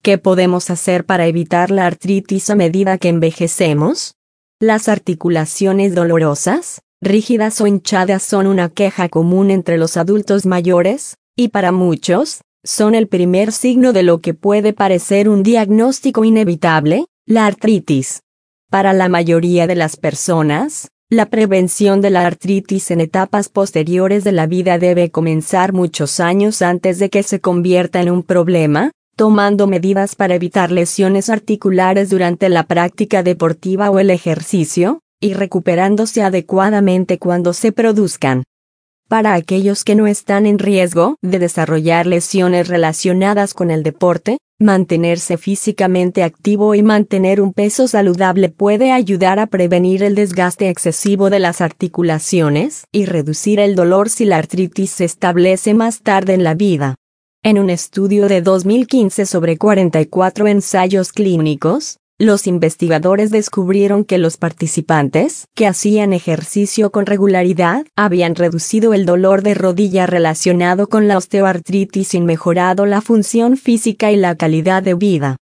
¿Qué podemos hacer para evitar la artritis a medida que envejecemos? Las articulaciones dolorosas, rígidas o hinchadas son una queja común entre los adultos mayores, y para muchos, son el primer signo de lo que puede parecer un diagnóstico inevitable, la artritis. Para la mayoría de las personas, la prevención de la artritis en etapas posteriores de la vida debe comenzar muchos años antes de que se convierta en un problema, tomando medidas para evitar lesiones articulares durante la práctica deportiva o el ejercicio, y recuperándose adecuadamente cuando se produzcan. Para aquellos que no están en riesgo de desarrollar lesiones relacionadas con el deporte, mantenerse físicamente activo y mantener un peso saludable puede ayudar a prevenir el desgaste excesivo de las articulaciones y reducir el dolor si la artritis se establece más tarde en la vida. En un estudio de 2015 sobre 44 ensayos clínicos, los investigadores descubrieron que los participantes que hacían ejercicio con regularidad habían reducido el dolor de rodilla relacionado con la osteoartritis y mejorado la función física y la calidad de vida.